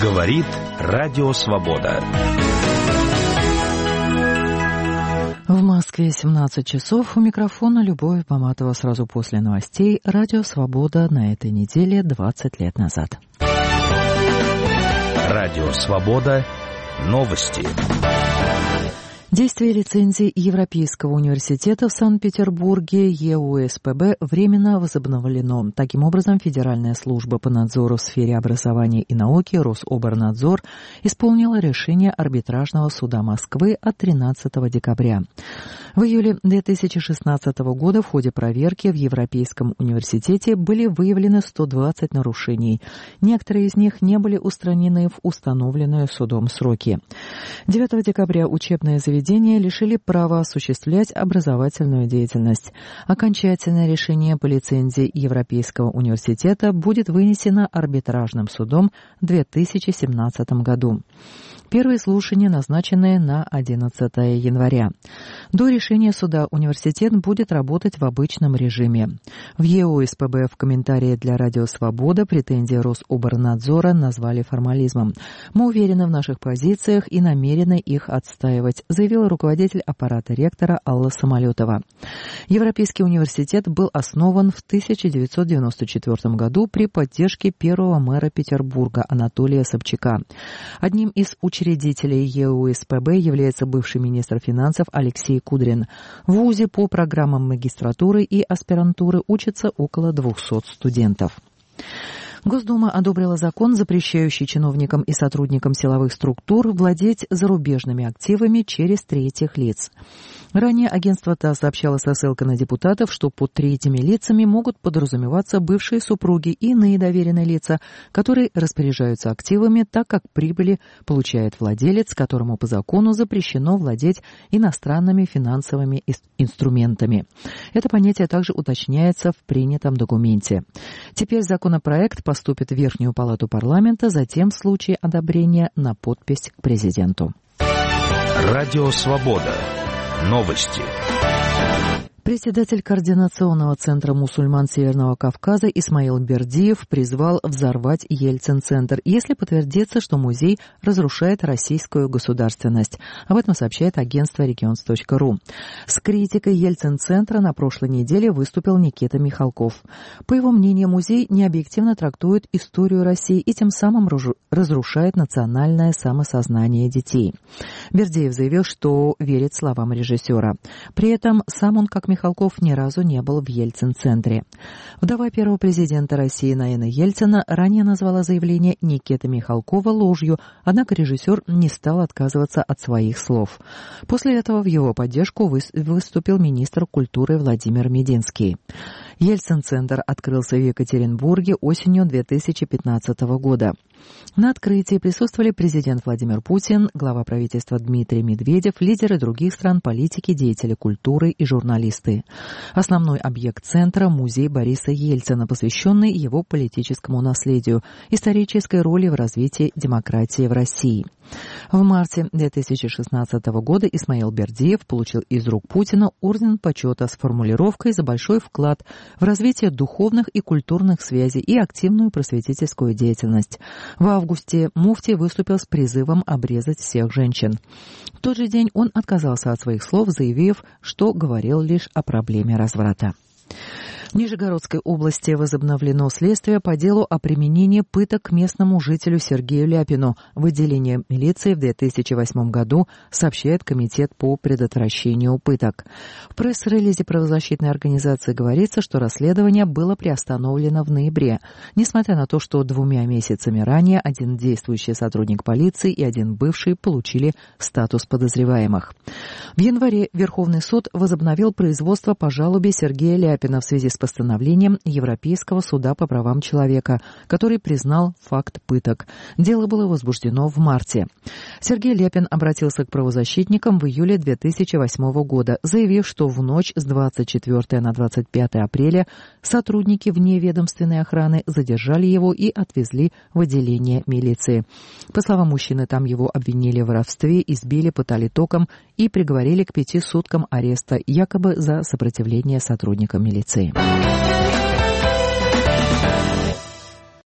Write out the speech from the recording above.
Говорит Радио Свобода. В Москве 17 часов. У микрофона Любовь Поматова. Сразу после новостей. Радио Свобода на этой неделе 20 лет назад. Радио Свобода. Новости. Действие лицензии Европейского университета в Санкт-Петербурге ЕУСПБ временно возобновлено. Таким образом, Федеральная служба по надзору в сфере образования и науки Рособорнадзор исполнила решение арбитражного суда Москвы от 13 декабря. В июле 2016 года в ходе проверки в Европейском университете были выявлены 120 нарушений. Некоторые из них не были устранены в установленные судом сроки. 9 декабря учебное заведение лишили права осуществлять образовательную деятельность. Окончательное решение по лицензии Европейского университета будет вынесено арбитражным судом в 2017 году. Первые слушания назначены на 11 января. До решения суда университет будет работать в обычном режиме. В ЕУСПБ в комментарии для Радио Свобода претензии Рособорнадзора назвали формализмом. «Мы уверены в наших позициях и намерены их отстаивать», заявил руководитель аппарата ректора Алла Самолетова. Европейский университет был основан в 1994 году при поддержке первого мэра Петербурга Анатолия Собчака. Одним из учредителей ЕУСПБ является бывший министр финансов Алексей Кудрин. В вузе по программам магистратуры и аспирантуры учатся около 200 студентов. Госдума одобрила закон, запрещающий чиновникам и сотрудникам силовых структур владеть зарубежными активами через третьих лиц. Ранее агентство ТАСС сообщало со ссылкой на депутатов, что под третьими лицами могут подразумеваться бывшие супруги и иные доверенные лица, которые распоряжаются активами, так как прибыли получает владелец, которому по закону запрещено владеть иностранными финансовыми инструментами. Это понятие также уточняется в принятом документе. Теперь законопроект поступит в Верхнюю палату парламента, затем в случае одобрения на подпись к президенту. Радио Свобода. Новости. Председатель Координационного центра мусульман Северного Кавказа Исмаил Бердиев призвал взорвать Ельцин-центр, если подтвердится, что музей разрушает российскую государственность. Об этом сообщает агентство regions.ru. С критикой Ельцин-центра на прошлой неделе выступил Никита Михалков. По его мнению, музей необъективно трактует историю России и тем самым разрушает национальное самосознание детей. Бердиев заявил, что верит словам режиссера. При этом сам он, как Михалков, ни разу не был в Ельцин-центре. Вдова первого президента России Наина Ельцина ранее назвала заявление Никиты Михалкова ложью, однако режиссер не стал отказываться от своих слов. После этого в его поддержку выступил министр культуры Владимир Мединский. Ельцин-центр открылся в Екатеринбурге осенью 2015 года. На открытии присутствовали президент Владимир Путин, глава правительства Дмитрий Медведев, лидеры других стран, политики, деятели культуры и журналисты. Основной объект центра – музей Бориса Ельцина, посвященный его политическому наследию, исторической роли в развитии демократии в России. В марте 2016 года Исмаил Бердиев получил из рук Путина орден почета с формулировкой «За большой вклад в развитие духовных и культурных связей и активную просветительскую деятельность». В августе муфтий выступил с призывом обрезать всех женщин. В тот же день он отказался от своих слов, заявив, что говорил лишь о проблеме разврата. В Нижегородской области возобновлено следствие по делу о применении пыток к местному жителю Сергею Ляпину. В отделении милиции в 2008 году, сообщает Комитет по предотвращению пыток. В пресс-релизе правозащитной организации говорится, что расследование было приостановлено в ноябре, несмотря на то, что 2 месяцами ранее один действующий сотрудник полиции и один бывший получили статус подозреваемых. В январе Верховный суд возобновил производство по жалобе Сергея Ляпина в связи с постановлением Европейского суда по правам человека, который признал факт пыток. Дело было возбуждено в марте. Сергей Ляпин обратился к правозащитникам в июле 2008 года, заявив, что в ночь с 24 на 25 апреля сотрудники вневедомственной охраны задержали его и отвезли в отделение милиции. По словам мужчины, там его обвинили в воровстве, избили, пытали током и приговорили к 5 суткам ареста, якобы за сопротивление сотрудникам милиции.